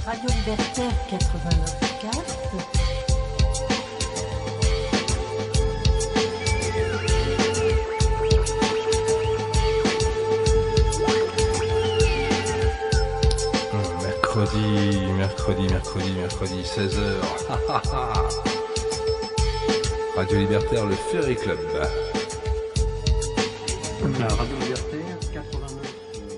Radio Libertaire 89.4. Mercredi, 16h. Radio Libertaire, le Ferry Club. La Radio Libertaire 89.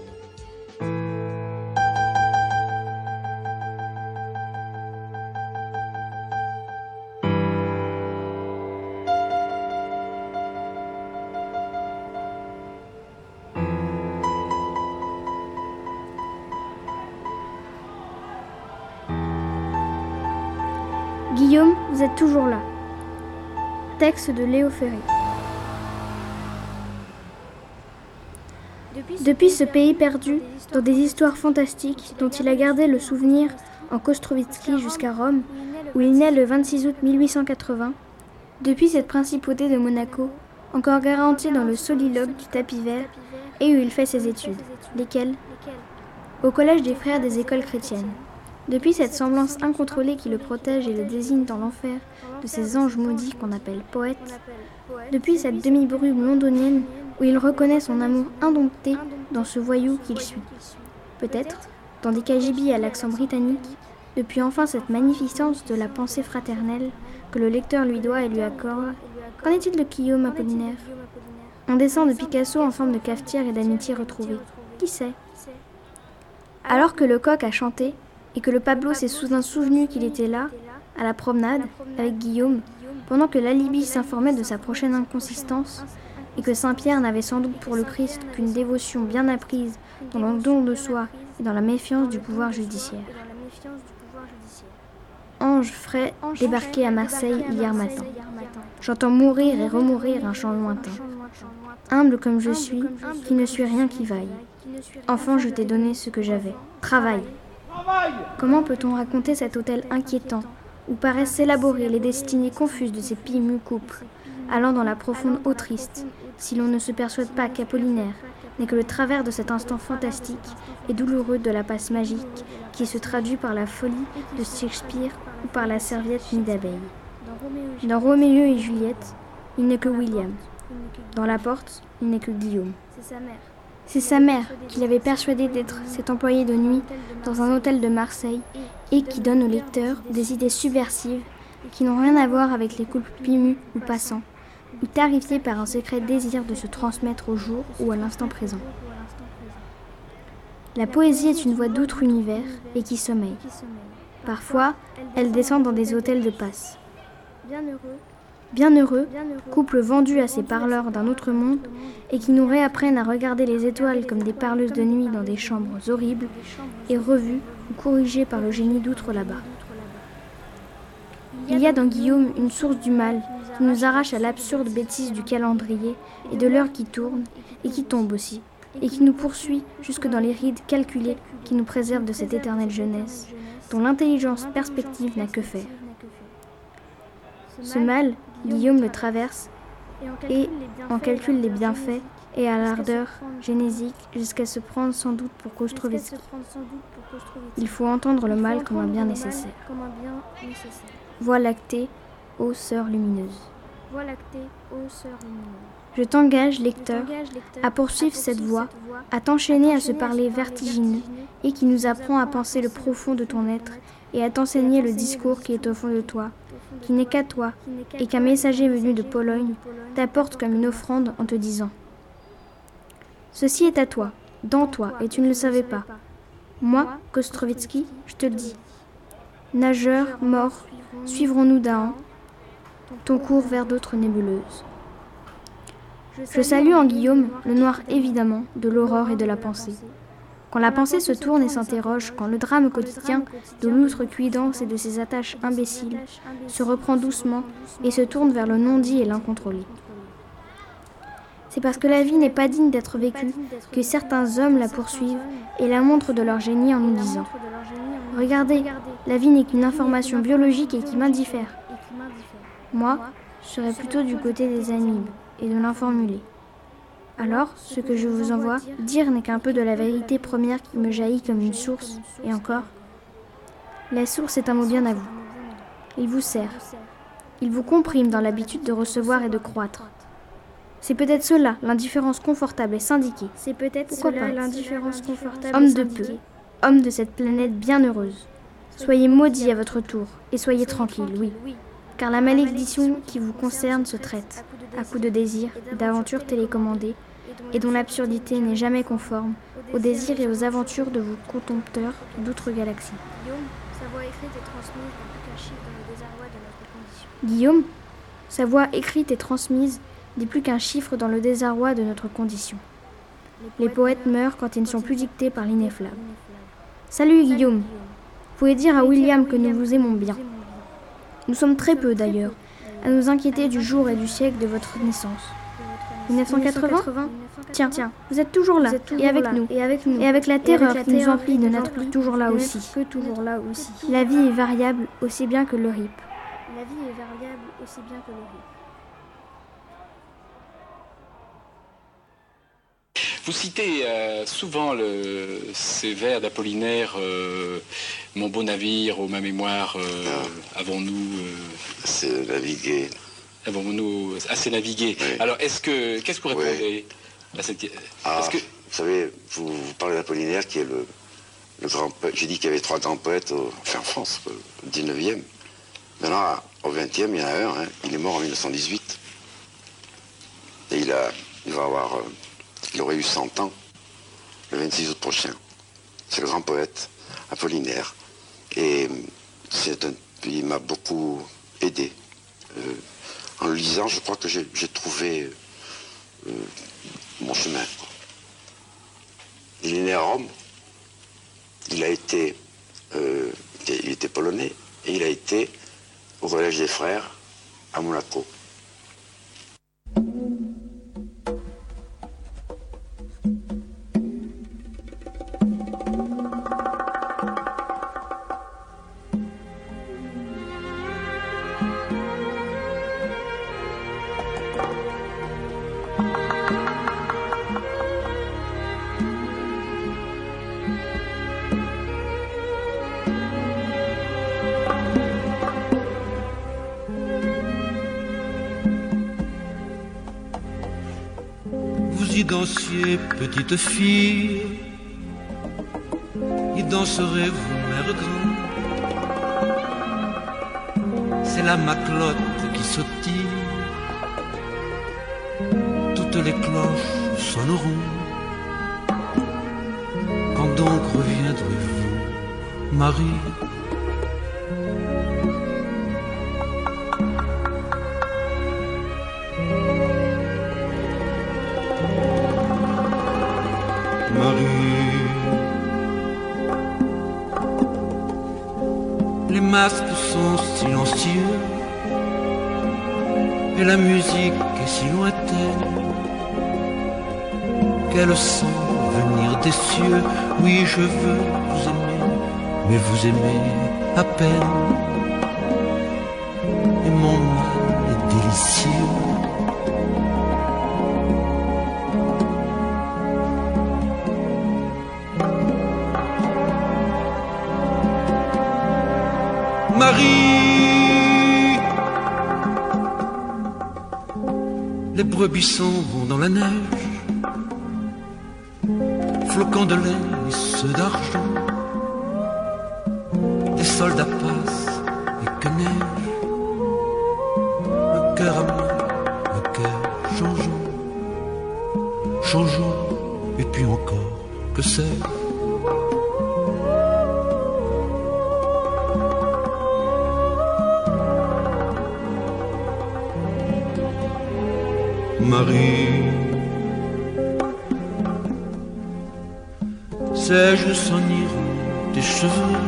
Guillaume, vous êtes toujours là. Texte de Léo Ferré. Depuis ce pays perdu, dans des histoires fantastiques dont il a gardé le souvenir en Kostrovitsky jusqu'à Rome, où il naît le 26 août 1880, depuis cette principauté de Monaco, encore garantie dans le soliloque du tapis vert, et où il fait ses études, lesquelles au collège des frères des écoles chrétiennes. Depuis cette semblance incontrôlée qui le protège et le désigne dans l'enfer de ces anges maudits qu'on appelle poètes, depuis cette demi-brume londonienne où il reconnaît son amour indompté dans ce voyou qu'il suit. Peut-être, dans des KGB à l'accent britannique, depuis enfin cette magnificence de la pensée fraternelle que le lecteur lui doit et lui accorde. Qu'en est-il de Guillaume Apollinaire ? On descend de Picasso en forme de cafetière et d'amitié retrouvée. Qui sait ? Alors que le coq a chanté, et que le Pablo s'est soudain souvenu qu'il était là, à la promenade, avec Guillaume, pendant que l'alibi s'informait de sa prochaine inconsistance, et que Saint-Pierre n'avait sans doute pour le Christ qu'une dévotion bien apprise dans le don de soi et dans la méfiance du pouvoir judiciaire. Ange frais débarqué à Marseille hier matin. J'entends mourir et remourir un chant lointain. Humble comme je suis, qui ne suis rien qui vaille. Enfant, je t'ai donné ce que j'avais. Travaille. Comment peut-on raconter cet hôtel inquiétant, où paraissent s'élaborer les destinées confuses de ces pimus couples, allant dans la profonde eau triste, si l'on ne se persuade pas qu'Apollinaire n'est que le travers de cet instant fantastique et douloureux de la passe magique qui se traduit par la folie de Shakespeare ou par la serviette nid d'abeille. Dans Roméo et Juliette, il n'est que William. Dans La Porte, il n'est que Guillaume. C'est sa mère qui l'avait persuadé d'être cet employé de nuit dans un hôtel de Marseille et qui donne au lecteur des idées subversives qui n'ont rien à voir avec les couples pimus ou passants, ou tarifés par un secret désir de se transmettre au jour ou à l'instant présent. La poésie est une voix d'outre univers et qui sommeille. Parfois, elle descend dans des hôtels de passe. Bienheureux, couple vendu à ces parleurs d'un autre monde et qui nous réapprennent à regarder les étoiles comme des parleuses de nuit dans des chambres horribles et revues ou corrigées par le génie d'outre là-bas. Il y a dans Guillaume une source du mal qui nous arrache à l'absurde bêtise du calendrier et de l'heure qui tourne et qui tombe aussi, et qui nous poursuit jusque dans les rides calculées qui nous préservent de cette éternelle jeunesse, dont l'intelligence perspective n'a que faire. Ce mal, Guillaume le traverse et en calcule les bienfaits et à l'ardeur génésique jusqu'à se prendre sans doute pour Kostrovitsky. Il faut entendre le mal comme un bien nécessaire. Voie lactée, ô sœur lumineuse. Je t'engage, lecteur, à poursuivre cette voie, à t'enchaîner à ce parler vertigineux et qui nous apprend à penser le profond de ton être et à t'enseigner le discours qui est au fond de toi, qui n'est qu'à toi, et qu'un messager venu de Pologne t'apporte comme une offrande en te disant « Ceci est à toi, dans toi, et tu ne le savais pas. Moi, Kostrovitsky, je te le dis. Nageurs, morts, suivrons-nous d'un ton cours vers d'autres nébuleuses. » Je salue en Guillaume le noir évidemment de l'aurore et de la pensée. Quand la pensée se tourne et s'interroge, quand le drame quotidien de l'outrecuidance et de ses attaches imbéciles se reprend doucement et se tourne vers le non-dit et l'incontrôlé. C'est parce que la vie n'est pas digne d'être vécue que certains hommes la poursuivent et la montrent de leur génie en nous disant « Regardez, la vie n'est qu'une information biologique et qui m'indiffère. » Moi, je serais plutôt du côté des amibes et de l'informulé. Alors, ce que je vous envoie dire n'est qu'un peu de la vérité première qui me jaillit comme une source, et encore. La source est un mot bien à vous. Il vous sert. Il vous comprime dans l'habitude de recevoir et de croître. C'est peut-être cela, l'indifférence confortable et syndiquée. C'est peut-être Pourquoi cela, pas l'indifférence confortable Homme et de peu, syndiquée. homme de cette planète bienheureuse. Soyez maudits à votre tour, et soyez tranquilles, oui. Car la malédiction qui vous concerne se traite, à coups de désirs, d'aventures télécommandées, et dont l'absurdité n'est jamais conforme aux désirs et aux aventures de vos contempteurs d'outre galaxies. Guillaume, sa voix écrite Guillaume, sa voix écrite et transmise dans le désarroi de notre condition. et transmise n'est plus qu'un chiffre dans le désarroi de notre condition. Les poètes meurent quand ils ne sont plus dictés par l'ineffable. Salut Guillaume, vous pouvez dire à William que nous vous aimons bien. Nous sommes très peu d'ailleurs à nous inquiéter du jour et du siècle de votre naissance. 1980 ? Tiens, vous êtes toujours là, et avec nous, et avec la terreur qui nous emplit de n'être plus toujours là aussi. La vie est variable aussi bien que le rip. La vie est variable aussi bien que le rip. Vous citez souvent ces vers d'Apollinaire, mon beau navire, ô ma mémoire, avons-nous assez navigué. Oui. Alors, qu'est-ce que vous répondez à cette question? Vous savez, vous parlez d'Apollinaire qui est le grand poète. J'ai dit qu'il y avait 3 grands poètes en France, au 19e. Maintenant, au 20e, il y en a un, il est mort en 1918. Et il aurait eu 100 ans le 26 août prochain. C'est le grand poète Apollinaire. Et il m'a beaucoup aidé. En le lisant, je crois que j'ai trouvé mon chemin. Il est né à Rome. Il était polonais et il a été au Collège des Frères à Monaco. Vous y dansiez, petite fille, y danserez-vous, mère grande. C'est la maclotte qui sautille, toutes les cloches sonneront. Quand donc reviendrez-vous, Marie? Les masques sont silencieux et la musique est si lointaine qu'elle semble venir des cieux. Oui, je veux vous aimer, mais vous aimez à peine. Et mon mal est délicieux. Marie, les brebis s'en vont dans la neige, floquant de laine et ceux d'argent. Des soldats passent et que neige, un cœur amer, un cœur changeant, changeant, et puis encore, que sais-je? Marie, sais-je s'eniront tes cheveux,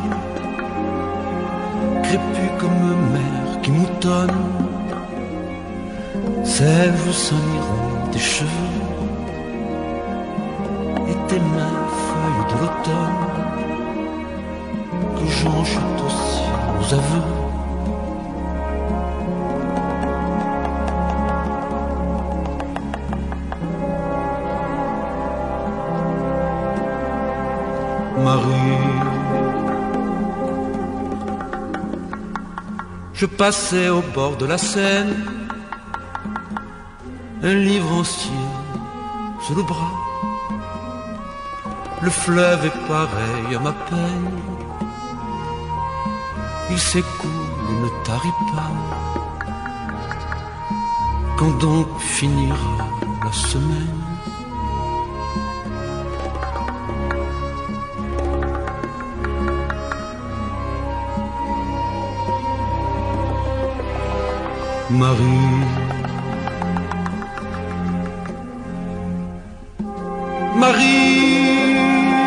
crépus comme mer qui moutonne? Sais-je s'eniront tes cheveux et tes mains feuilles de l'automne, que j'enchante aussi aux aveux? Marie, je passais au bord de la Seine, un livre ancien sous le bras. Le fleuve est pareil à ma peine, il s'écoule et ne tarit pas. Quand donc finira la semaine? Marie, Marie,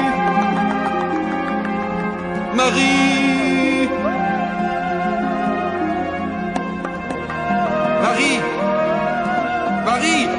Marie, Marie, Marie.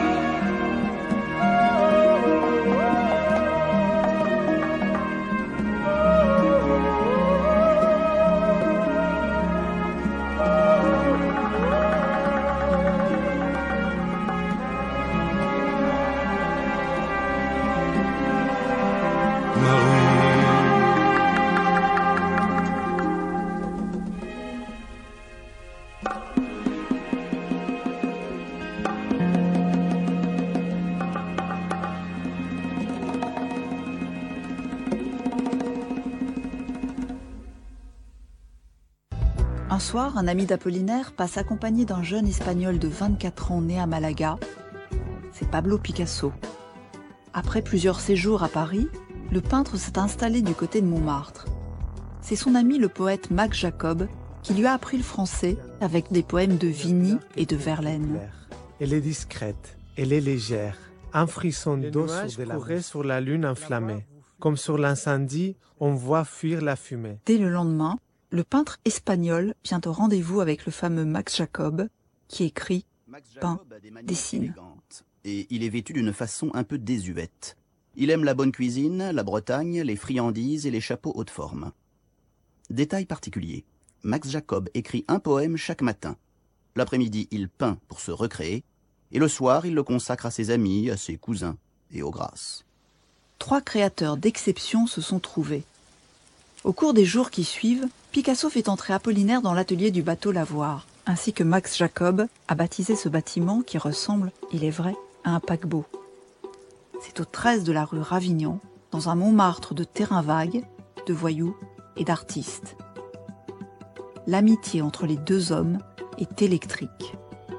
Un soir, un ami d'Apollinaire passe accompagné d'un jeune Espagnol de 24 ans né à Malaga. C'est Pablo Picasso. Après plusieurs séjours à Paris, le peintre s'est installé du côté de Montmartre. C'est son ami le poète Max Jacob qui lui a appris le français avec des poèmes de Vigny et de Verlaine. Elle est discrète, elle est légère. Un frisson d'eau courait sur la lune enflammée. Comme sur l'incendie, on voit fuir la fumée. Dès le lendemain, le peintre espagnol vient au rendez-vous avec le fameux Max Jacob, qui écrit, peint, dessine. Et il est vêtu d'une façon un peu désuète. Il aime la bonne cuisine, la Bretagne, les friandises et les chapeaux haute forme. Détail particulier, Max Jacob écrit un poème chaque matin. L'après-midi, il peint pour se recréer, et le soir, il le consacre à ses amis, à ses cousins et aux grâces. 3 créateurs d'exception se sont trouvés. Au cours des jours qui suivent, Picasso fait entrer Apollinaire dans l'atelier du bateau Lavoir, ainsi que Max Jacob a baptisé ce bâtiment qui ressemble, il est vrai, à un paquebot. C'est au 13 de la rue Ravignan, dans un Montmartre de terrains vagues, de voyous et d'artistes. L'amitié entre les deux hommes est électrique.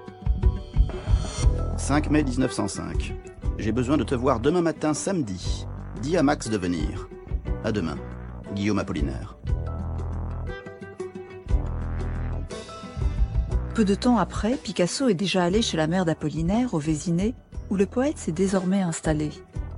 5 mai 1905. J'ai besoin de te voir demain matin samedi. Dis à Max de venir. À demain. Guillaume Apollinaire. Peu de temps après, Picasso est déjà allé chez la mère d'Apollinaire, au Vésinet, où le poète s'est désormais installé.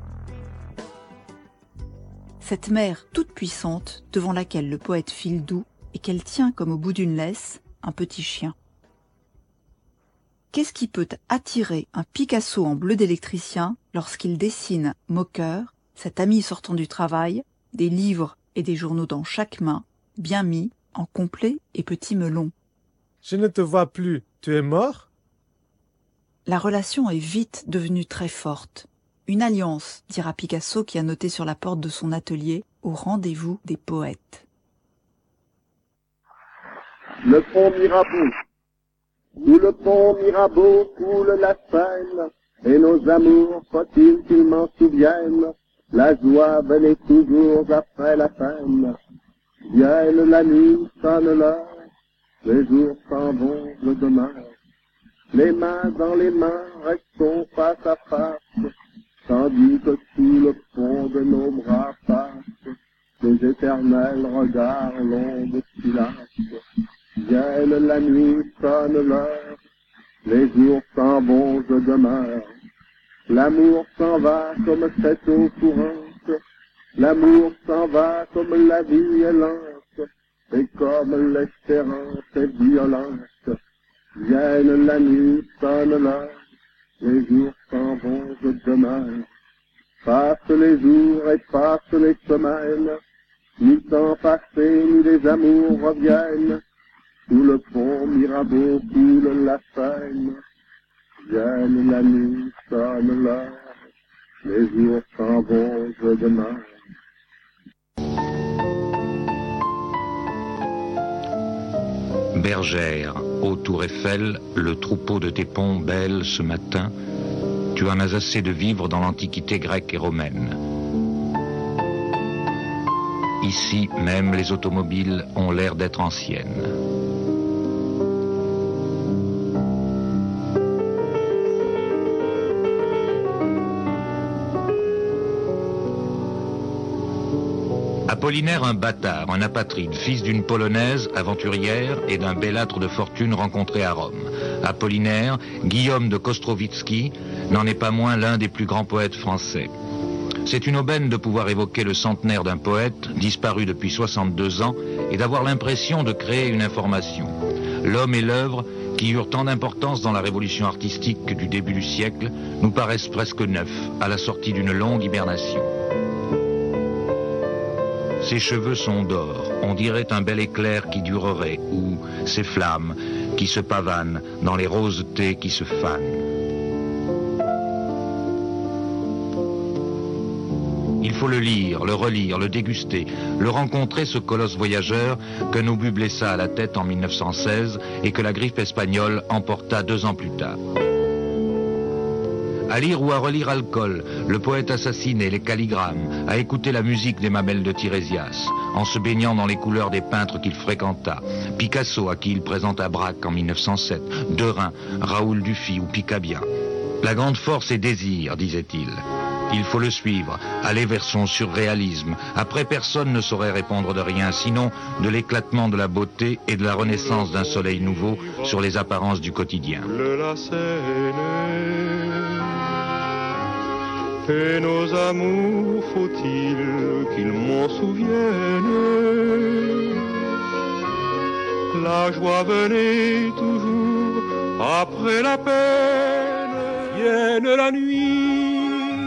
Cette mère toute puissante, devant laquelle le poète file doux, et qu'elle tient comme au bout d'une laisse, un petit chien. Qu'est-ce qui peut attirer un Picasso en bleu d'électricien lorsqu'il dessine, moqueur, cet ami sortant du travail, des livres et des journaux dans chaque main, bien mis, en complet et petit melon. Je ne te vois plus, tu es mort? La relation est vite devenue très forte. Une alliance, dira Picasso qui a noté sur la porte de son atelier, au rendez-vous des poètes. Le pont Mirabeau. Sous le pont Mirabeau coule la Seine, et nos amours, faut-il qu'ils m'en souviennent, la joie venait toujours après la peine. Vienne la nuit, sonne l'heure, les jours s'en vont, le demain. Les mains dans les mains, restons face à face, tandis que sous le pont de nos bras passent les éternels regards longs de silence. Vienne la nuit, sonne l'heure, les jours s'en vont, je demeure. L'amour s'en va comme cette eau courante, l'amour s'en va comme la vie est lente, et comme l'espérance est violente. Vienne la nuit, sonne l'heure, les jours s'en vont, je demeure. Passent les jours et passent les semaines, ni temps passé, ni les amours reviennent. Sous le pont Mirabeau coule la Seine. Vienne la nuit, sonne l'heure, les jours s'en vont, je demeure. Bergère, ô tour Eiffel, le troupeau de tes ponts belle ce matin, tu en as assez de vivre dans l'antiquité grecque et romaine. Ici même les automobiles ont l'air d'être anciennes. Apollinaire, un bâtard, un apatride, fils d'une Polonaise aventurière et d'un bellâtre de fortune rencontré à Rome. Apollinaire, Guillaume de Kostrowitzki, n'en est pas moins l'un des plus grands poètes français. C'est une aubaine de pouvoir évoquer le centenaire d'un poète, disparu depuis 62 ans, et d'avoir l'impression de créer une information. L'homme et l'œuvre, qui eurent tant d'importance dans la révolution artistique du début du siècle, nous paraissent presque neufs, à la sortie d'une longue hibernation. Ses cheveux sont d'or, on dirait un bel éclair qui durerait, ou ses flammes qui se pavanent dans les rosetés qui se fanent. Il faut le lire, le relire, le déguster, le rencontrer, ce colosse voyageur que Nobu blessa à la tête en 1916 et que la griffe espagnole emporta 2 ans plus tard. À lire ou à relire Alcool, le poète assassiné, les calligrammes, à écouter la musique des mamelles de Tirésias, en se baignant dans les couleurs des peintres qu'il fréquenta, Picasso à qui il présenta Braque en 1907, Derain, Raoul Dufy ou Picabia. La grande force est désir, disait-il. Il faut le suivre, aller vers son surréalisme. Après, personne ne saurait répondre de rien, sinon de l'éclatement de la beauté et de la renaissance d'un soleil nouveau sur les apparences du quotidien. Et nos amours, faut-il qu'ils m'en souviennent? La joie venait toujours après la peine. Vienne la nuit,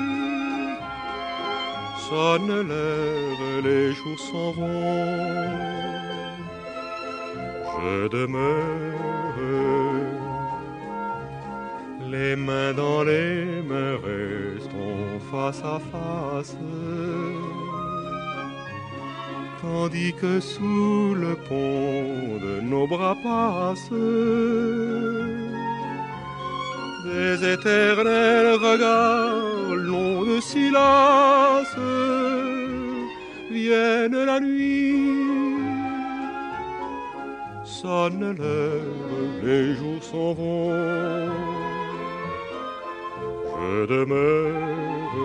sonne l'heure, les jours s'en vont. Je demeure, les mains dans les mains, restons face à face, tandis que sous le pont de nos bras passent des éternels regards longs de silence. Vienne la nuit, sonne l'heure, les jours s'en vont. Je demeure,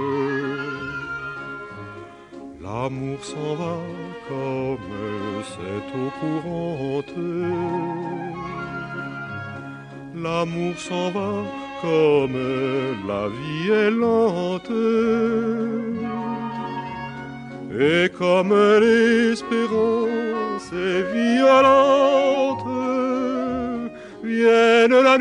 l'amour s'en va comme cette eau courante. L'amour s'en va comme la vie est lente. Et comme l'espérance est violente, vienne la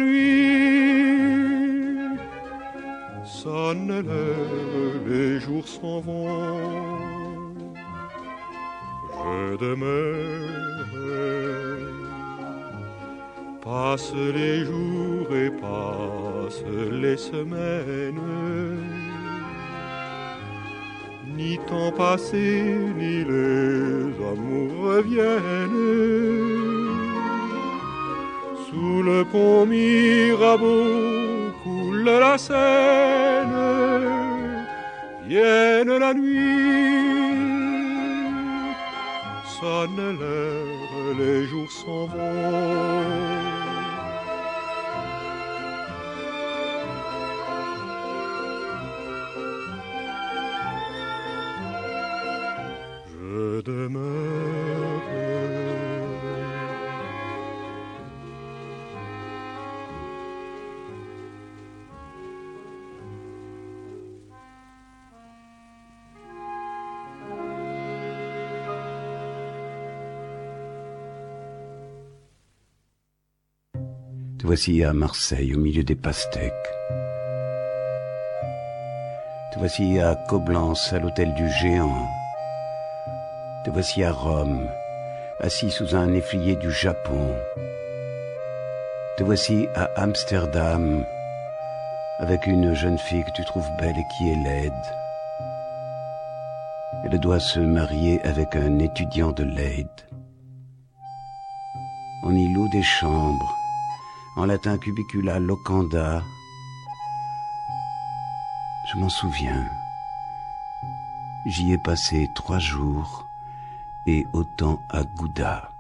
nuit, sonne l'heure, les jours s'en vont. Je demeure, passent les jours et passent les semaines. Ni temps passé, ni les amours reviennent. Sous le pont Mirabeau coule la Seine. Vienne la nuit, sonne l'heure, les jours s'en vont. Je demeure, Te voici à Marseille, au milieu des pastèques. Te voici à Coblence, à l'hôtel du Géant. Te voici à Rome, assis sous un néflier du Japon. Te voici à Amsterdam, avec une jeune fille que tu trouves belle et qui est laide. Elle doit se marier avec un étudiant de Leyde. on y loue des chambres, en latin cubicula locanda. Je m'en souviens. J'y ai passé 3 jours et autant à Gouda.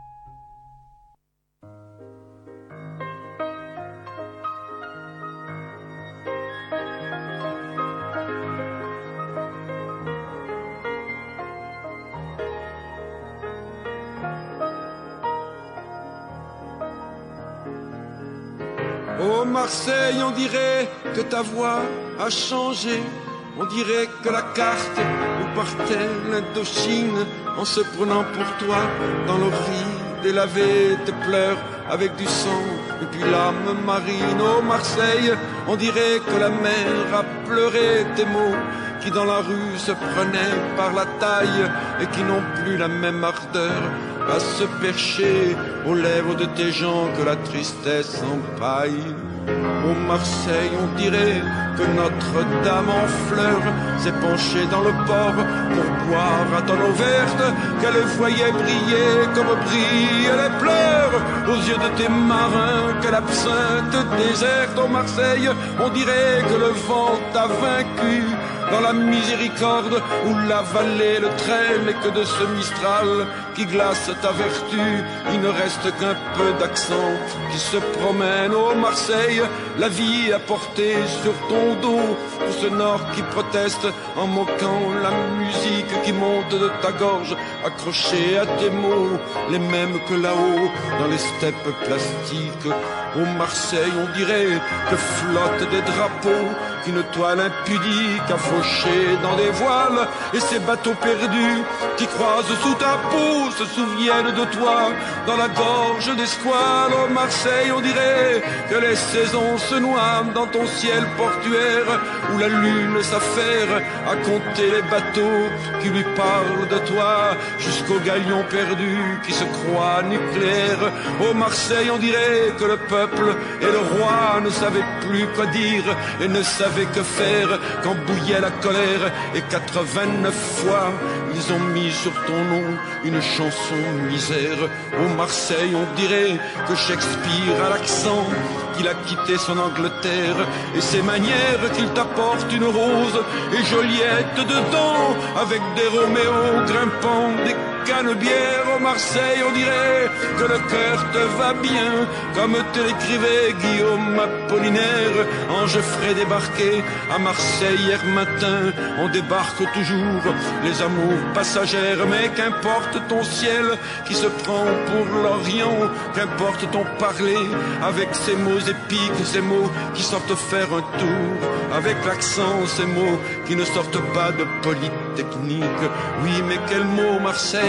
Oh Marseille, on dirait que ta voix a changé. On dirait que la carte où partait l'Indochine en se prenant pour toi dans le riz délavé tes pleurs avec du sang et puis l'âme marine. Oh Marseille, on dirait que la mer a pleuré tes mots qui dans la rue se prenaient par la taille et qui n'ont plus la même ardeur à se percher aux lèvres de tes gens que la tristesse empaille. Oh Marseille, on dirait que Notre-Dame en fleurs s'est penchée dans le port pour boire à tonneau verte, qu'elle voyait briller comme brillent les pleurs aux yeux de tes marins, que l'absinthe déserte. Oh Marseille, on dirait que le vent t'a vaincu dans la miséricorde où la vallée le traîne et que de ce Mistral qui glace ta vertu, il ne reste qu'un peu d'accent qui se promène. Oh Marseille, la vie a porté sur ton dos tout ce nord qui proteste en moquant la musique qui monte de ta gorge, accrochée à tes mots, les mêmes que là-haut dans les steppes plastiques. Oh Marseille, on dirait que flottent des drapeaux qu'une toile impudique a fauché dans des voiles, et ces bateaux perdus qui croisent sous ta peau se souviennent de toi dans la gorge des squales. Oh Marseille, on dirait que les saisons se noient dans ton ciel portuaire où la lune s'affaire à compter les bateaux qui lui parlent de toi jusqu'aux galions perdus qui se croient nucléaires. Oh Marseille, on dirait que le peuple et le roi ne savaient plus quoi dire et ne savaient que faire quand bouillait la colère, et 89 fois ils ont mis sur ton nom une chanson misère. Oh Marseille, on dirait que Shakespeare a l'accent qu'il a quitté son Angleterre et ses manières qu'il t'apporte une rose et Joliette dedans avec des Roméos grimpant des cannebières. Oh Marseille, on dirait que le cœur te va bien comme te l'écrivait Guillaume Apollinaire. Ange frais débarqué à Marseille hier matin, on débarque toujours les amours passagères, mais qu'importe ton ciel qui se prend pour l'Orient, qu'importe ton parler avec ces mots épiques, ces mots qui sortent faire un tour avec l'accent, ces mots qui ne sortent pas de Polytechnique. Oui mais quel mot Marseille,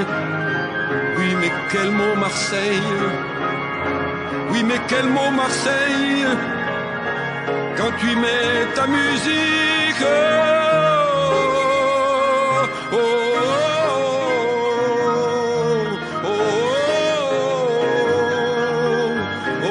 oui mais quel mot Marseille, oui mais quel mot Marseille, quand tu mets ta musique. Oh, oh, oh, oh,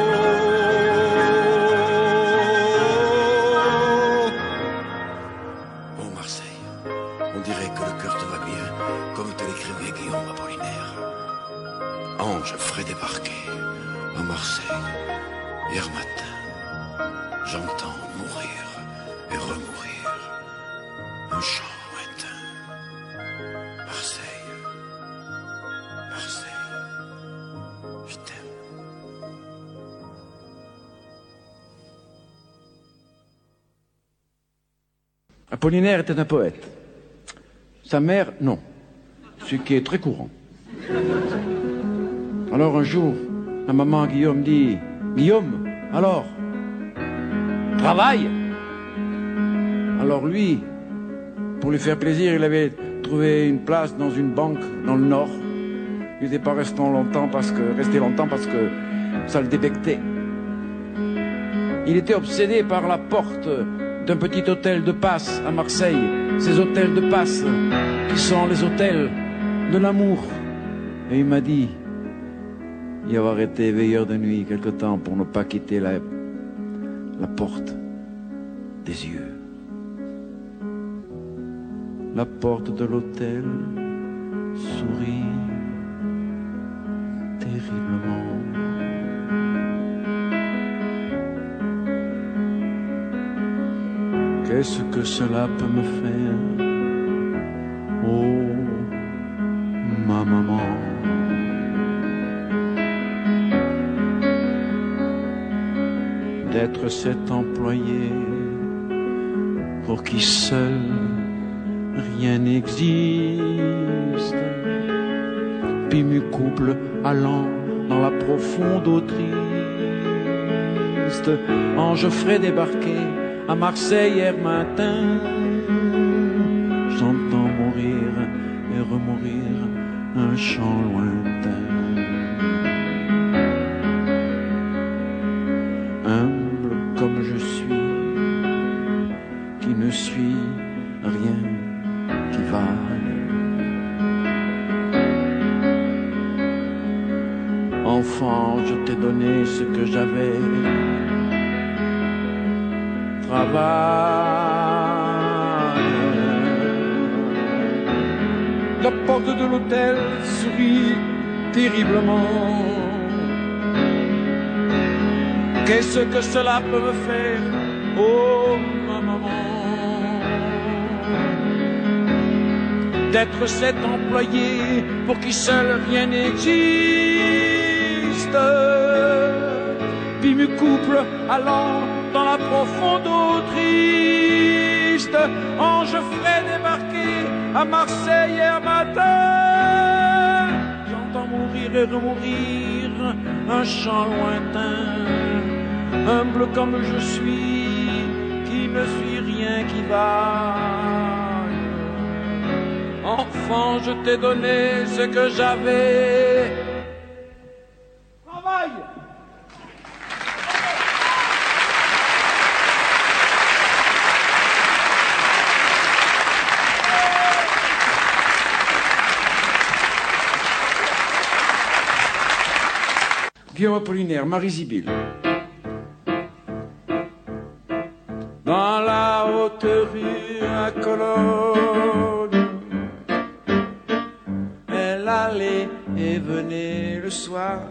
oh Marseille, on dirait que le cœur te va bien, comme te l'écrivait Guillaume Apollinaire. Ange frais débarqué à Marseille hier matin, j'entends mourir et remourir un chant lointain. Marseille, Marseille, je t'aime. Apollinaire était un poète. Sa mère, non. Ce qui est très courant. Alors un jour, la maman Guillaume dit « Guillaume, alors, travaille !» Alors lui, pour lui faire plaisir, il avait trouvé une place dans une banque dans le Nord. Il n'était pas resté longtemps parce que ça le débectait. Il était obsédé par la porte d'un petit hôtel de passe à Marseille. Ces hôtels de passe qui sont les hôtels de l'amour. Et il m'a dit y avoir été veilleur de nuit quelque temps pour ne pas quitter la porte des yeux. La porte de l'hôtel sourit terriblement. Qu'est-ce que cela peut me faire? Oh, ma maman. D'être cet employé pour qui seul rien n'existe, puis me couple allant dans la profonde eau triste. Quand je ferai débarquer à Marseille hier matin, j'entends mourir et remourir un chant lointain. Humble comme je suis, qui ne suis rien qui vaille. Enfant, je t'ai donné ce que j'avais. Travail. La porte de l'hôtel sourit terriblement. Qu'est-ce que cela peut me faire, oh ma maman? D'être cet employé pour qui seul rien n'existe, puis me couple allant dans la profonde eau triste. Quand je ferai débarquer à Marseille hier matin, j'entends mourir et remourir un chant lointain. Humble comme je suis, qui ne suis rien qui vaille. Enfant, je t'ai donné ce que j'avais. Travail! Guillaume Apollinaire, Marie Zibil. Dans la haute rue à Cologne, elle allait et venait le soir,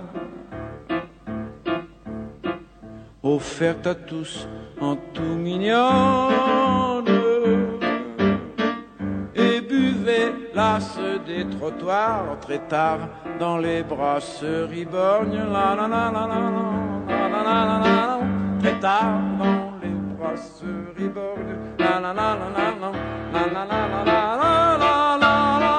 offerte à tous en tout mignonne, et buvait l'as des trottoirs très tard dans les brasseries borgnes. La la la la la la la la la la, très tard dans les brasseries borgnes. La la la la la la la la la la la la la.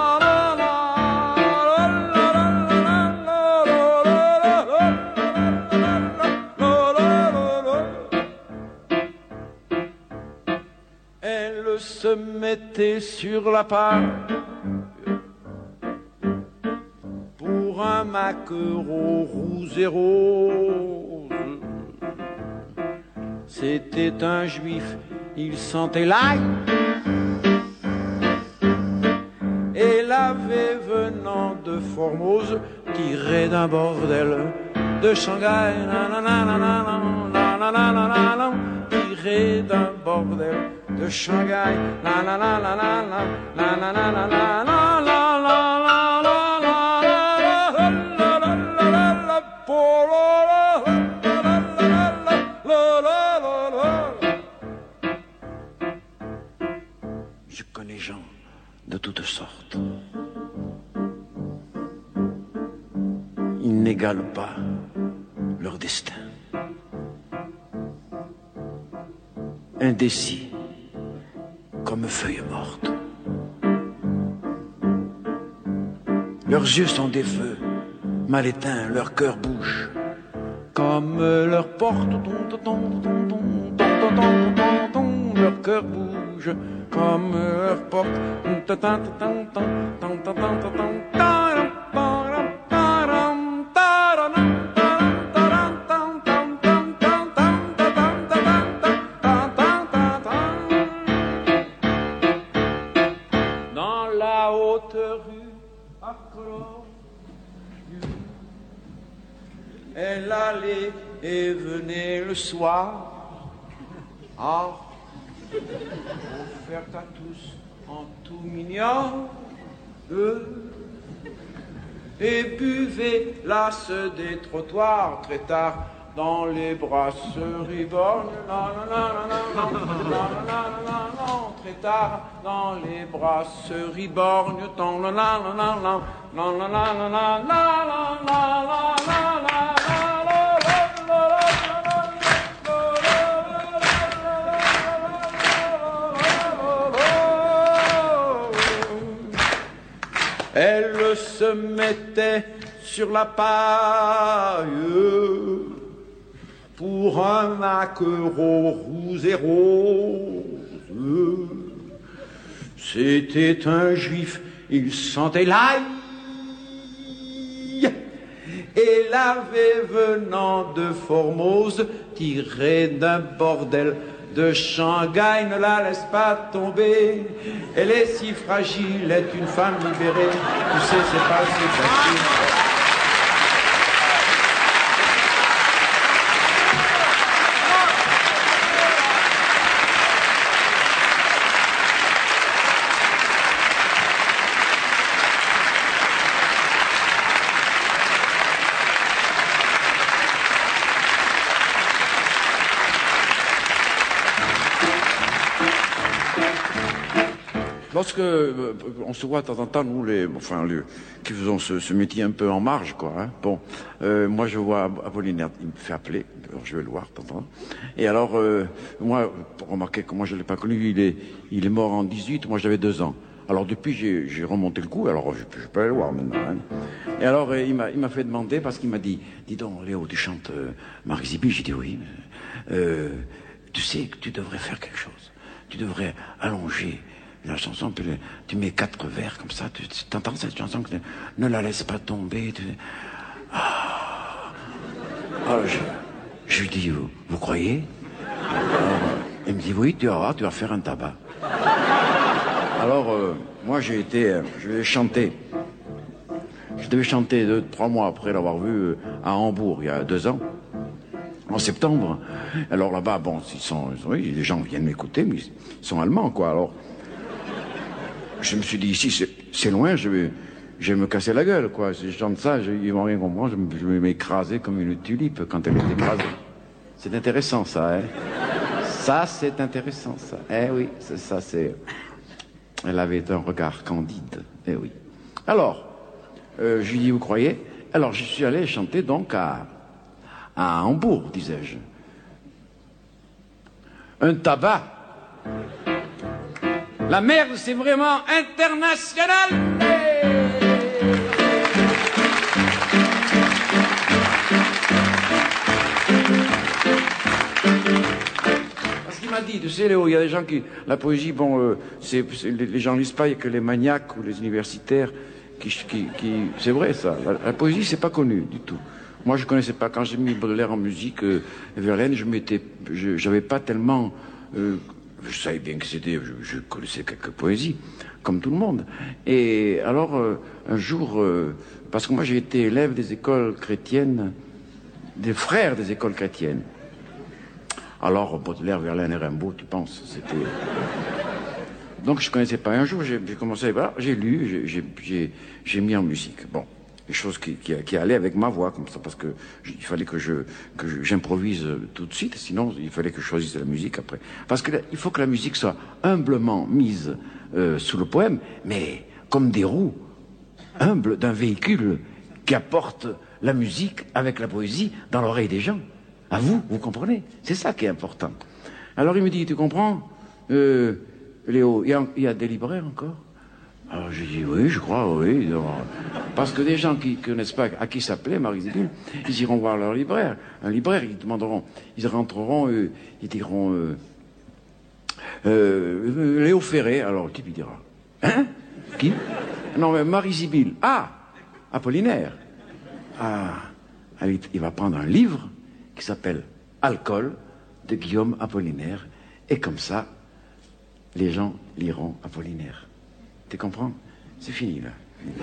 Elle se mettait sur la page pour un maquereau roux et rose. C'était un juif, il sentait l'ail et l'avait venant de Formose tiré d'un bordel de Shanghai. Tiré d'un bordel de Shanghai. La la la la la la la la la la la la la Je connais gens de toutes sortes. Ils n'égalent pas leur destin. Indécis comme feuilles mortes. Leurs yeux sont des feux mal éteints, leur cœur bouge comme leur porte. Leur cœur bouge comme leur porte. Elle allait et venait le soir, offerte à tous en tout mignon, et buvait l'as des trottoirs très tard dans les brasseries borgnes, très tard, dans les brasseries borgnes, elle se mettait sur la paille pour un maquereau roux et rose. C'était un juif, il sentait l'ail, et l'avait venant de Formose, tiré d'un bordel de Shanghai, ne la laisse pas tomber. Elle est si fragile, est une femme libérée. Tu sais, c'est pas si facile. Lorsque on se voit de temps en temps, nous, qui faisons ce métier un peu en marge, quoi. Hein. Bon, moi je vois Apollinaire, il me fait appeler, alors je vais le voir de temps en temps. Et alors, moi, remarquez que moi je l'ai pas connu, il est mort en 18, moi j'avais 2 ans. Alors depuis, j'ai remonté le coup, alors je peux aller le voir maintenant. Hein. Et alors, il m'a fait demander, parce qu'il m'a dit, dis donc, Léo, tu chantes Marisibil? J'ai dit oui. Tu sais que tu devrais faire quelque chose. Tu devrais allonger la chanson, puis tu mets 4 vers comme ça, tu entends cette chanson, ne la laisse pas tomber. Alors je lui dis, vous croyez? Alors, il me dit, oui, tu vas faire un tabac. Alors, moi je vais chanter. Je devais chanter 3 mois après l'avoir vu à Hambourg, il y a 2 ans. En septembre. Alors là-bas, bon, oui, les gens viennent m'écouter, mais ils sont allemands, quoi. Alors, je me suis dit, ici, c'est loin, je vais me casser la gueule, quoi. Si je chante ça, ils vont rien comprendre, je vais m'écraser comme une tulipe quand elle est écrasée. C'est intéressant, ça, hein. Ça, c'est intéressant, ça. Eh oui, ça, c'est... Elle avait un regard candide, eh oui. Alors, je lui dis, vous croyez? Alors, je suis allé chanter, donc, à Hambourg, disais-je. Un tabac. La merde, c'est vraiment international. Parce qu'il m'a dit, tu sais, Léo, il y a des gens qui... La poésie, bon, les gens lisent pas, il n'y a que les maniaques ou les universitaires qui c'est vrai, ça. La poésie, c'est pas connu du tout. Moi, je connaissais pas. Quand j'ai mis Baudelaire en musique, Verlaine, j'avais pas tellement... je savais bien que c'était... Je connaissais quelques poésies, comme tout le monde. Et alors, un jour... parce que moi, j'ai été élève des écoles chrétiennes, des frères des écoles chrétiennes. Alors, Baudelaire, Verlaine et Rimbaud, tu penses, c'était... Donc, je connaissais pas. Un jour, j'ai commencé... Voilà, j'ai lu, j'ai mis en musique. Bon. Des choses qui allaient avec ma voix, comme ça, parce que il fallait que j'improvise tout de suite, sinon il fallait que je choisisse la musique après. Parce que il faut que la musique soit humblement mise sous le poème, mais comme des roues humbles d'un véhicule qui apporte la musique avec la poésie dans l'oreille des gens. À vous comprenez? C'est ça qui est important. Alors il me dit, tu comprends, Léo, il y a des libraires encore? Alors j'ai dit oui, je crois, oui. Parce que des gens qui ne connaissent pas à qui s'appelait Marisibil, ils iront voir leur libraire. Un libraire, ils rentreront, ils diront Léo Ferré. Alors le type il dira hein? Qui? Non mais Marisibil. Ah, Apollinaire. Ah, il va prendre un livre qui s'appelle Alcool de Guillaume Apollinaire. Et comme ça, les gens liront Apollinaire. Tu comprends? C'est fini, là.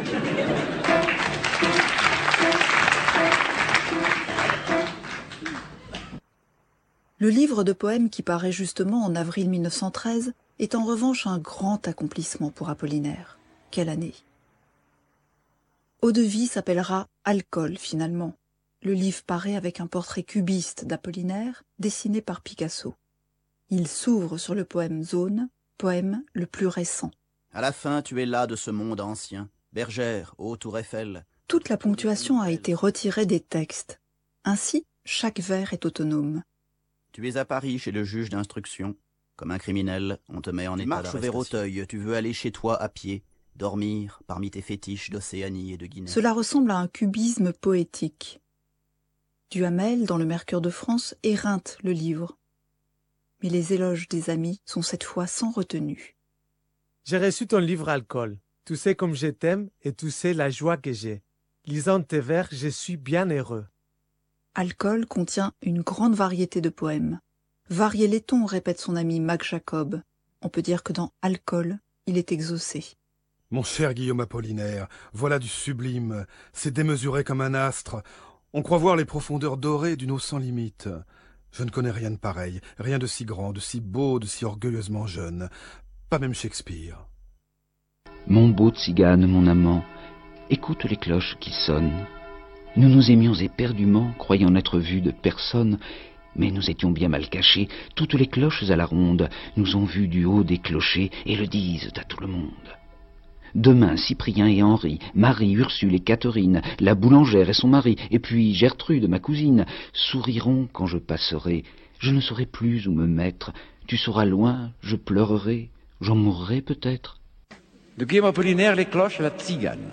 Le livre de poèmes qui paraît justement en avril 1913 est en revanche un grand accomplissement pour Apollinaire. Quelle année! Eau de vie s'appellera Alcool, finalement. le livre paraît avec un portrait cubiste d'Apollinaire dessiné par Picasso. Il s'ouvre sur le poème Zone, poème le plus récent. À la fin, tu es là de ce monde ancien, bergère, ô tour Eiffel. Toute la ponctuation a été retirée des textes. Ainsi, chaque vers est autonome. Tu es à Paris chez le juge d'instruction. Comme un criminel, on te met en état d'arrestation. Vers Auteuil, tu veux aller chez toi à pied, dormir parmi tes fétiches d'Océanie et de Guinée. Cela ressemble à un cubisme poétique. Duhamel, dans le Mercure de France, éreinte le livre. Mais les éloges des amis sont cette fois sans retenue. J'ai reçu ton livre Alcool. Tu sais comme je t'aime et tu sais la joie que j'ai. Lisant tes vers, je suis bien heureux. Alcool contient une grande variété de poèmes. Variez les tons, répète son ami Max Jacob. On peut dire que dans Alcool, il est exaucé. Mon cher Guillaume Apollinaire, voilà du sublime. C'est démesuré comme un astre. On croit voir les profondeurs dorées d'une eau sans limite. Je ne connais rien de pareil, rien de si grand, de si beau, de si orgueilleusement jeune. Pas même Shakespeare. Mon beau tzigane, mon amant, écoute les cloches qui sonnent. Nous nous aimions éperdument, croyant n'être vus de personne, mais nous étions bien mal cachés. Toutes les cloches à la ronde nous ont vus du haut des clochers et le disent à tout le monde. Demain, Cyprien et Henri, Marie, Ursule et Catherine, la boulangère et son mari, et puis Gertrude, ma cousine, souriront quand je passerai. Je ne saurai plus où me mettre. Tu seras loin, je pleurerai, j'en mourrai peut-être. De Guillaume Apollinaire, les cloches à la tzigane.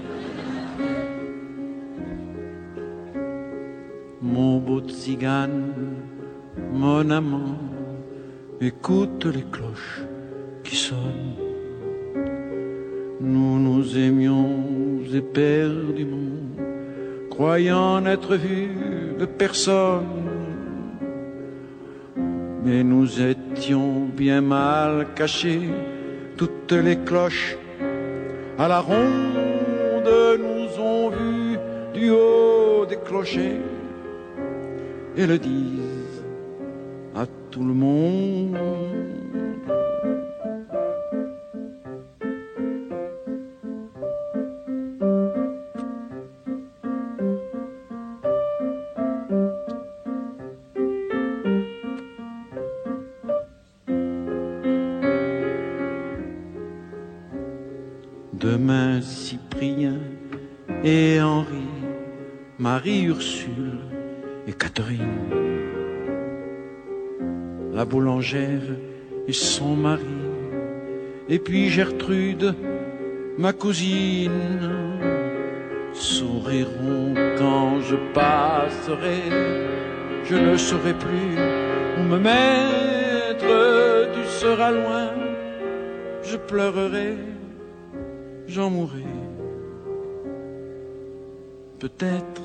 Mon beau tzigane, mon amant, écoute les cloches qui sonnent. Nous nous aimions éperdument, croyant n'être vus de personne. Mais nous étions bien mal cachés, toutes les cloches à la ronde nous ont vus du haut des clochers et le disent à tout le monde. Demain, Cyprien et Henri, Marie, Ursule et Catherine, la boulangère et son mari, et puis Gertrude, ma cousine, souriront quand je passerai. Je ne saurai plus où me mettre, tu seras loin, je pleurerai. J'en mourrai, peut-être.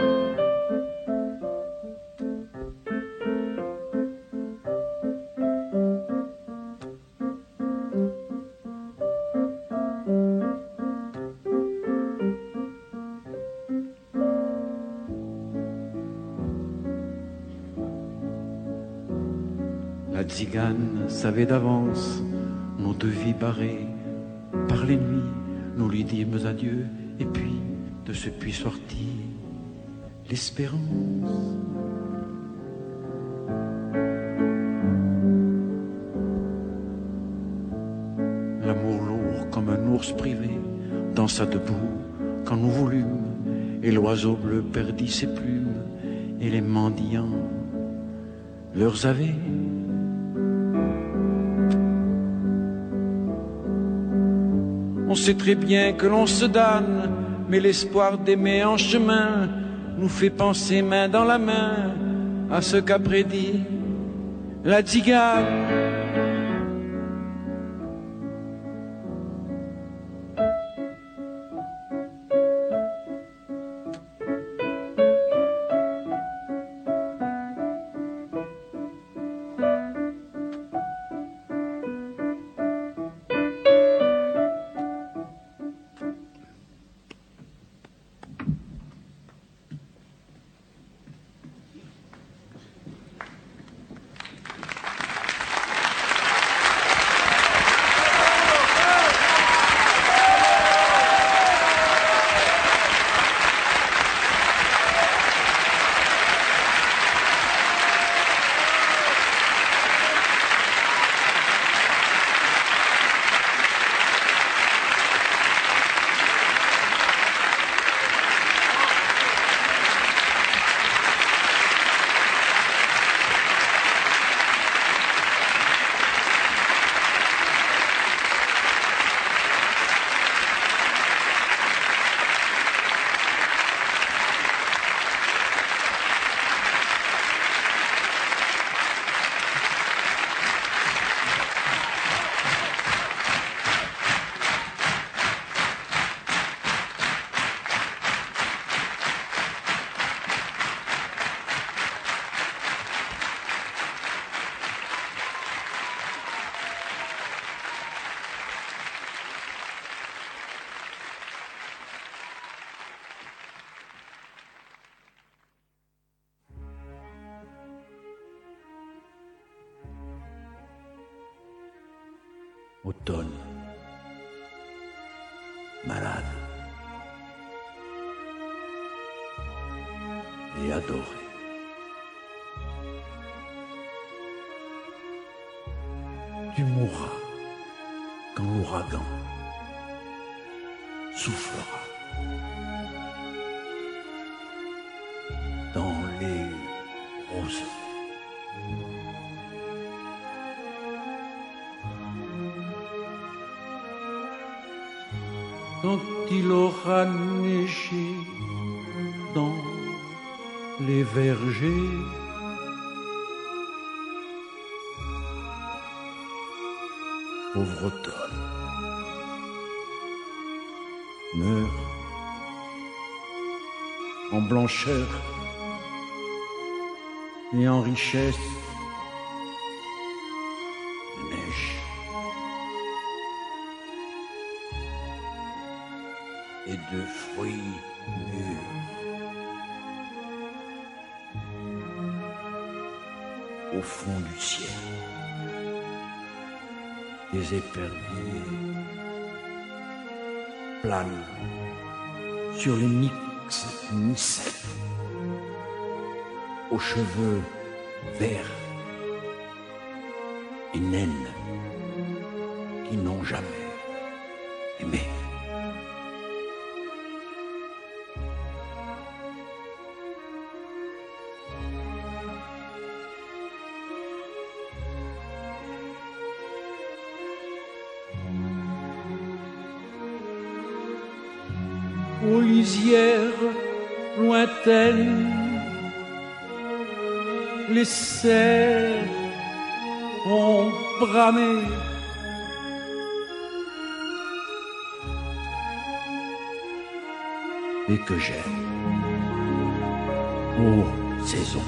La tzigane savait d'avance nos devis barrés par les nuits. Nous lui dîmes adieu, et puis de ce puits sortit l'espérance. L'amour lourd comme un ours privé dansa debout quand nous voulûmes, et l'oiseau bleu perdit ses plumes, et les mendiants leurs avaient. On sait très bien que l'on se damne, mais l'espoir d'aimer en chemin nous fait penser main dans la main à ce qu'a prédit la tzigane. automne, malade et adoré. Tu mourras quand l'ouragan soufflera dans les rosées. Quand il aura neigé dans les vergers, pauvre automne, meurt en blancheur et en richesse de neige et de fruits mûrs. Au fond du ciel, des éperviers planent sur les nicètes aux cheveux verts et naines qui n'ont jamais aimé. Aux lisières lointaines, les cerfs ont bramé. Et que j'aime, ô saison,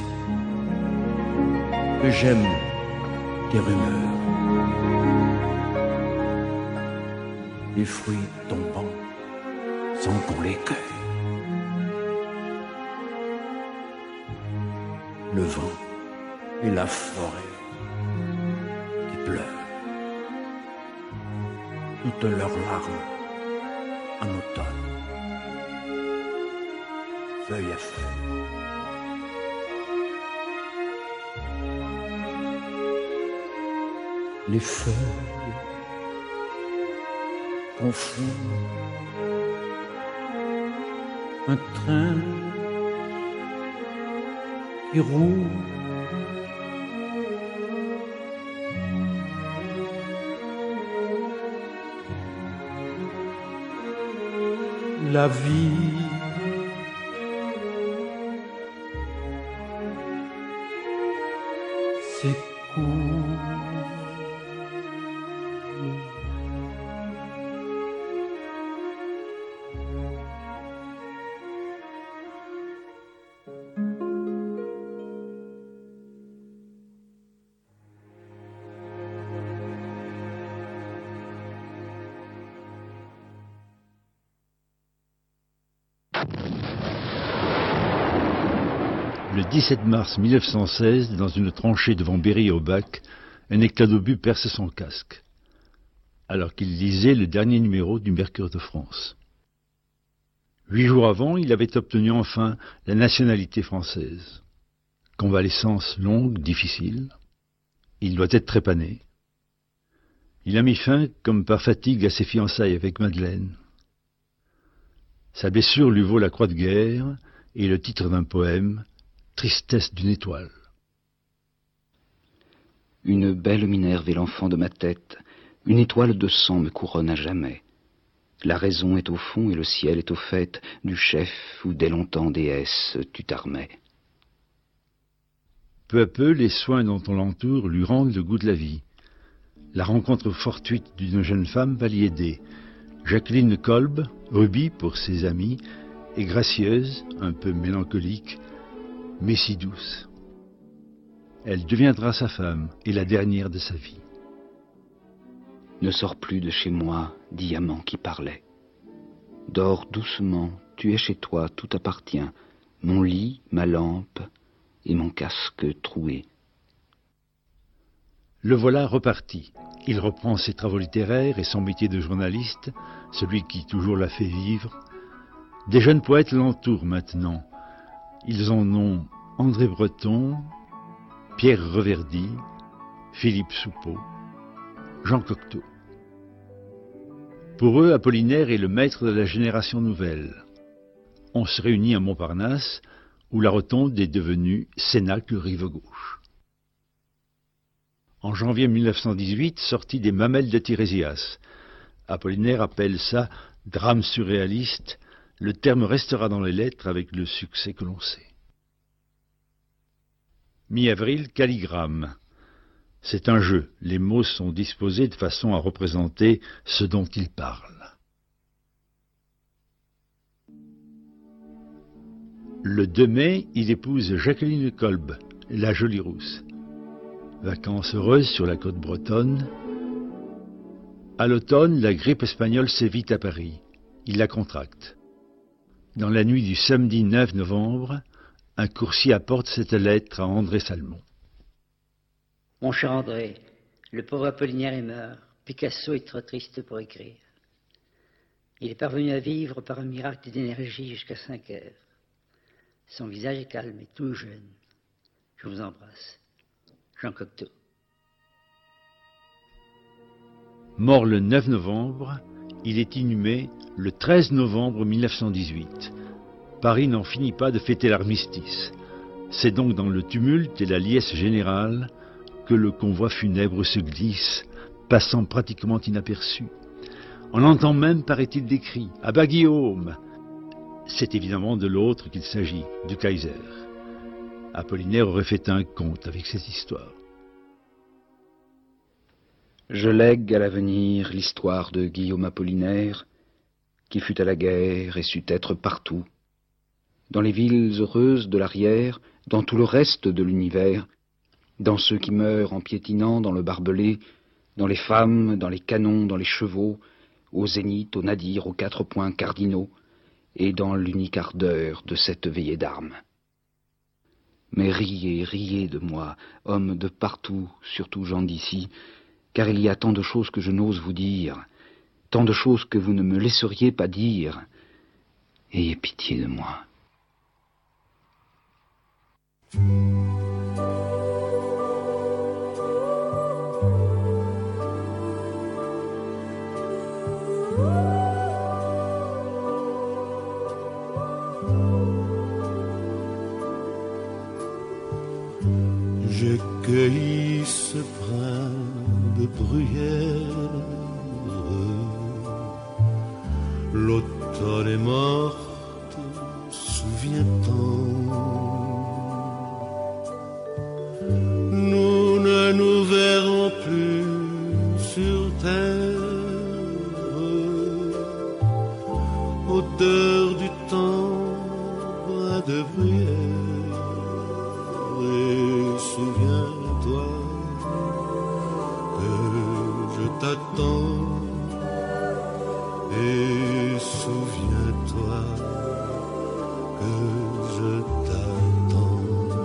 que j'aime tes rumeurs, les fruits tombant sans qu'on les cueille, le vent et la forêt qui pleurent toutes leurs larmes en automne, feuille à feuille. Les feuilles confondent un train qui roule. La vie s'écoule. Le 17 mars 1916, dans une tranchée devant Berry-au-Bac, un éclat d'obus perce son casque, alors qu'il lisait le dernier numéro du Mercure de France. 8 jours avant, il avait obtenu enfin la nationalité française. Convalescence longue, difficile. Il doit être trépané. Il a mis fin, comme par fatigue, à ses fiançailles avec Madeleine. Sa blessure lui vaut la croix de guerre et le titre d'un poème, Tristesse d'une étoile. Une belle Minerve est l'enfant de ma tête, une étoile de sang me couronne à jamais. La raison est au fond et le ciel est au fait du chef où dès longtemps déesse tu t'armais. Peu à peu, les soins dont on l'entoure lui rendent le goût de la vie. La rencontre fortuite d'une jeune femme va l'y aider. Jacqueline Kolb, Ruby pour ses amis, est gracieuse, un peu mélancolique, mais si douce. Elle deviendra sa femme et la dernière de sa vie. Ne sors plus de chez moi, diamant qui parlait. Dors doucement, tu es chez toi, tout appartient. Mon lit, ma lampe et mon casque troué. Le voilà reparti. Il reprend ses travaux littéraires et son métier de journaliste, celui qui toujours l'a fait vivre. Des jeunes poètes l'entourent maintenant. Ils en ont André Breton, Pierre Reverdy, Philippe Soupeau, Jean Cocteau. Pour eux, Apollinaire est le maître de la génération nouvelle. On se réunit à Montparnasse, où la rotonde est devenue Cénacle rive gauche. En janvier 1918, sortie des Mamelles de Tirésias. Apollinaire appelle ça « drame surréaliste ». Le terme restera dans les lettres avec le succès que l'on sait. Mi-avril, calligramme. C'est un jeu. Les mots sont disposés de façon à représenter ce dont ils parlent. Le 2 mai, il épouse Jacqueline Kolb, la jolie rousse. Vacances heureuses sur la côte bretonne. À l'automne, la grippe espagnole sévit à Paris. Il la contracte. Dans la nuit du samedi 9 novembre, un coursier apporte cette lettre à André Salmon. Mon cher André, le pauvre Apollinaire est mort. Picasso est trop triste pour écrire. Il est parvenu à vivre par un miracle d'énergie jusqu'à 5 heures. Son visage est calme et tout jeune. Je vous embrasse. Jean Cocteau. Mort le 9 novembre, il est inhumé le 13 novembre 1918. Paris n'en finit pas de fêter l'armistice. C'est donc dans le tumulte et la liesse générale que le convoi funèbre se glisse, passant pratiquement inaperçu. On entend même, paraît-il, des cris « À bas Guillaume !» C'est évidemment de l'autre qu'il s'agit, du Kaiser. Apollinaire aurait fait un conte avec cette histoire. Je lègue à l'avenir l'histoire de Guillaume Apollinaire, qui fut à la guerre et sut être partout, dans les villes heureuses de l'arrière, dans tout le reste de l'univers, dans ceux qui meurent en piétinant dans le barbelé, dans les femmes, dans les canons, dans les chevaux, au zénith, au nadir, aux 4 points cardinaux, et dans l'unique ardeur de cette veillée d'armes. Mais riez, riez de moi, hommes de partout, surtout gens d'ici, car il y a tant de choses que je n'ose vous dire, tant de choses que vous ne me laisseriez pas dire. Ayez pitié de moi. J'ai cueilli ce brin de bruyère. L'automne est morte, souviens-t'en. Nous ne nous verrons plus sur terre. Odeur du temps, brin de bruyère. Et souviens-toi que je t'attends. Et souviens-toi que je t'attends.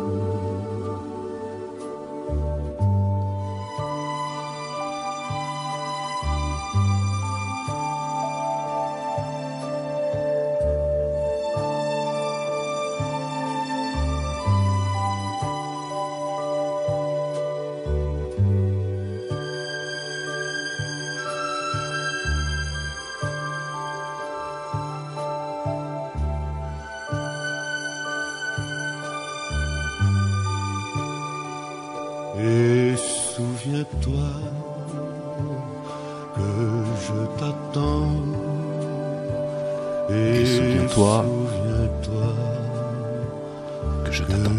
Et souviens-toi que je t'attends. Et souviens-toi que je t'attends.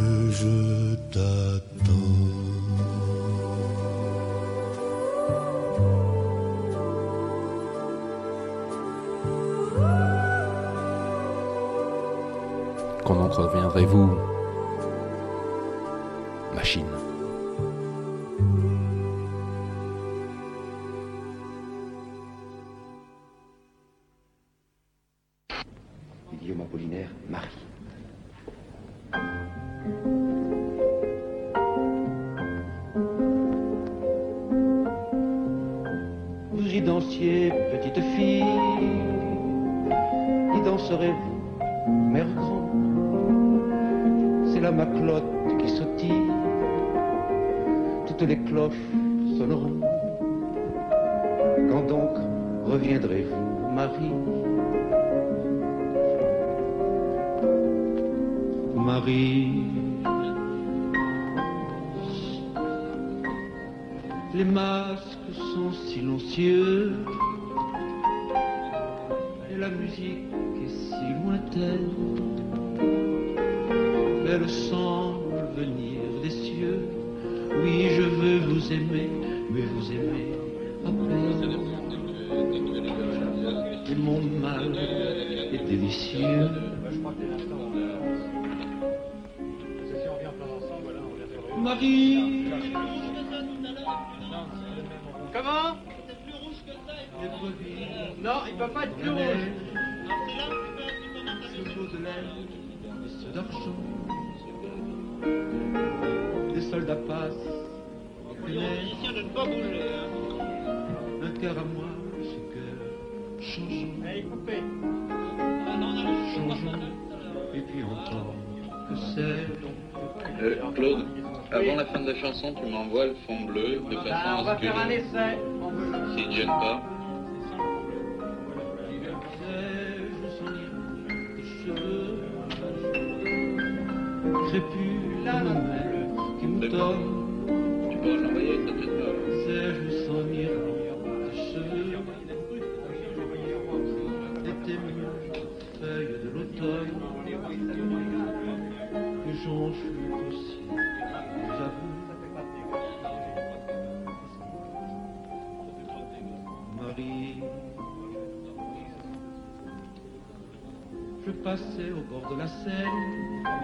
Quand donc reviendrez-vous, machine? Guillaume Apollinaire, Marie. serez-vous, mère grande? C'est la maclotte qui sautille, toutes les cloches sonneront. Quand donc reviendrez-vous, Marie? Marie, les masques sont silencieux et la musique est si lointaine. Elle semble venir des cieux. Oui, je veux vous aimer, mais vous aimez à peine. Et mon mal est délicieux. Marie. Comment? Non, il peut pas être plus rouge. Ce d'argent. Des soldats passent. Les musiciens de ne pas bouger. Un cœur à moi, ce cœur changeant. Allez, coupez. Changeant. Et puis encore que c'est. Claude, avant la fin de la chanson, tu m'envoies le fond bleu de façon à On va ce faire un essai. s'il ne gêne pas. Crépus, la mer qui me donne. Tu pourras l'envoyer avec ta tête. Sais-je sans mirant tes cheveux, des témoins, feuilles de l'automne, que j'enjure aussi, j'avoue. Marie, je passais au bord de la Seine.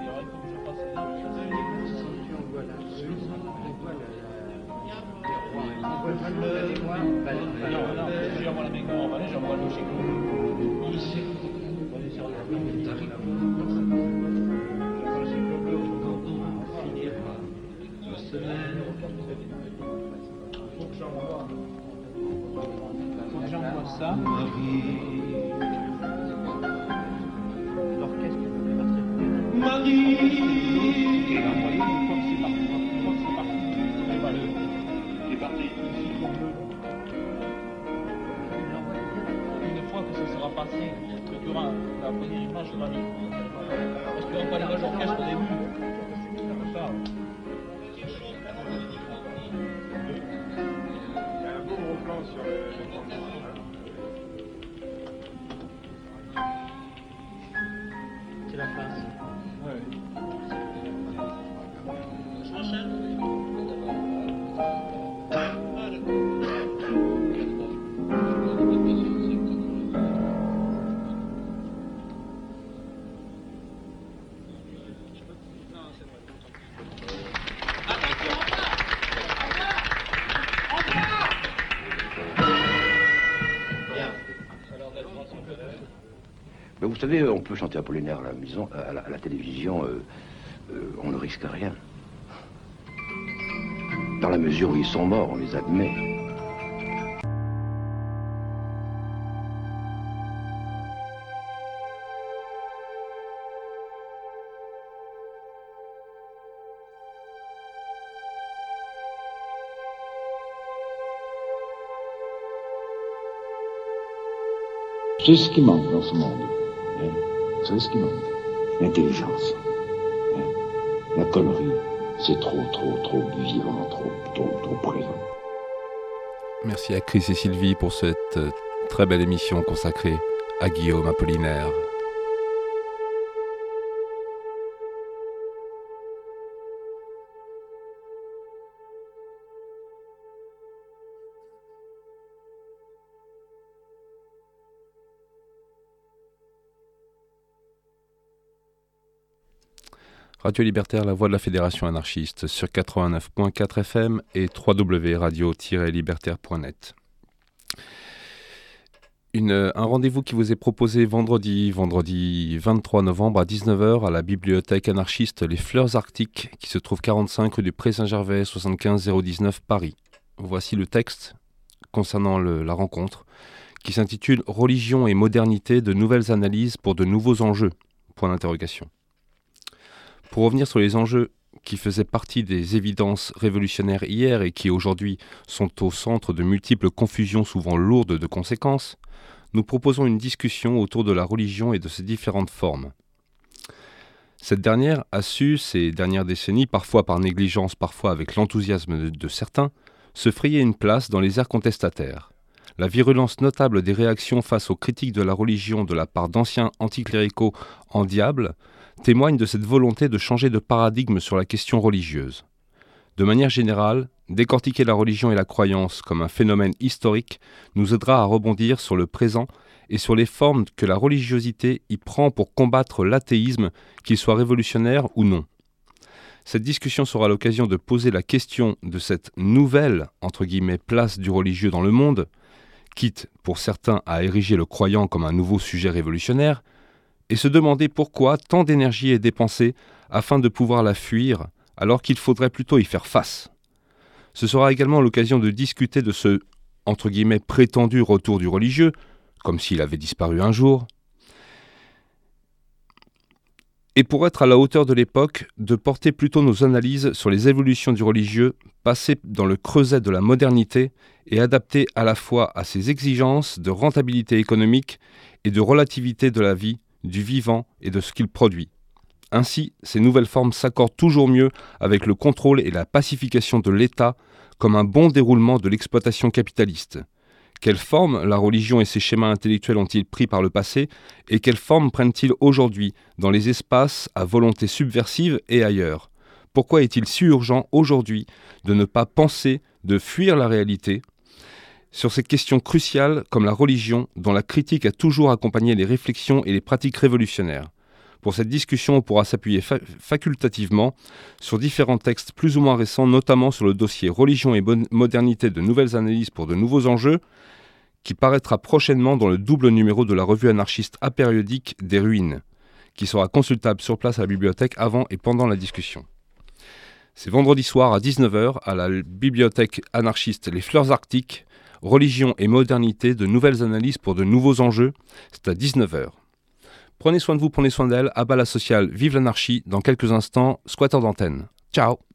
C'est la fin. Mais vous savez, on peut chanter Apollinaire à la maison, à la télévision, on ne risque rien. Dans la mesure où ils sont morts, on les admet. C'est ce qui manque dans ce monde. C'est ce qui manque. L'intelligence. La connerie. C'est trop vivant, trop présent. Merci à Chris et Sylvie pour cette très belle émission consacrée à Guillaume Apollinaire. Radio Libertaire, la voix de la Fédération anarchiste sur 89.4 FM et www.radio-libertaire.net. Un rendez-vous qui vous est proposé vendredi 23 novembre à 19h à la bibliothèque anarchiste Les Fleurs Arctiques qui se trouve 45 rue du Pré Saint-Gervais 75 019 Paris. Voici le texte concernant la rencontre qui s'intitule « Religion et modernité, de nouvelles analyses pour de nouveaux enjeux ». Point d'interrogation. Pour revenir sur les enjeux qui faisaient partie des évidences révolutionnaires hier et qui aujourd'hui sont au centre de multiples confusions souvent lourdes de conséquences, nous proposons une discussion autour de la religion et de ses différentes formes. Cette dernière a su, ces dernières décennies, parfois par négligence, parfois avec l'enthousiasme de certains, se frayer une place dans les airs contestataires. La virulence notable des réactions face aux critiques de la religion de la part d'anciens anticléricaux en diable témoigne de cette volonté de changer de paradigme sur la question religieuse. De manière générale, décortiquer la religion et la croyance comme un phénomène historique nous aidera à rebondir sur le présent et sur les formes que la religiosité y prend pour combattre l'athéisme, qu'il soit révolutionnaire ou non. Cette discussion sera l'occasion de poser la question de cette nouvelle, entre guillemets, place du religieux dans le monde, quitte pour certains à ériger le croyant comme un nouveau sujet révolutionnaire, et se demander pourquoi tant d'énergie est dépensée afin de pouvoir la fuir, alors qu'il faudrait plutôt y faire face. Ce sera également l'occasion de discuter de ce, entre guillemets, prétendu retour du religieux, comme s'il avait disparu un jour, et pour être à la hauteur de l'époque, de porter plutôt nos analyses sur les évolutions du religieux, passées dans le creuset de la modernité et adaptées à la fois à ses exigences de rentabilité économique et de relativité de la vie, du vivant et de ce qu'il produit. Ainsi, ces nouvelles formes s'accordent toujours mieux avec le contrôle et la pacification de l'État comme un bon déroulement de l'exploitation capitaliste. Quelle forme la religion et ses schémas intellectuels ont-ils pris par le passé et quelle forme prennent-ils aujourd'hui dans les espaces à volonté subversive et ailleurs ? Pourquoi est-il si urgent aujourd'hui de ne pas penser, de fuir la réalité ? Sur ces questions cruciales comme la religion, dont la critique a toujours accompagné les réflexions et les pratiques révolutionnaires. Pour cette discussion, on pourra s'appuyer facultativement sur différents textes plus ou moins récents, notamment sur le dossier « Religion et modernité, de nouvelles analyses pour de nouveaux enjeux », qui paraîtra prochainement dans le double numéro de la revue anarchiste apériodique des Ruines, qui sera consultable sur place à la bibliothèque avant et pendant la discussion. C'est vendredi soir à 19h à la bibliothèque anarchiste Les Fleurs Arctiques, Religion et modernité, de nouvelles analyses pour de nouveaux enjeux. C'est à 19h. Prenez soin de vous, prenez soin d'elle. À bas la sociale, vive l'anarchie. Dans quelques instants, squatter d'antenne. Ciao.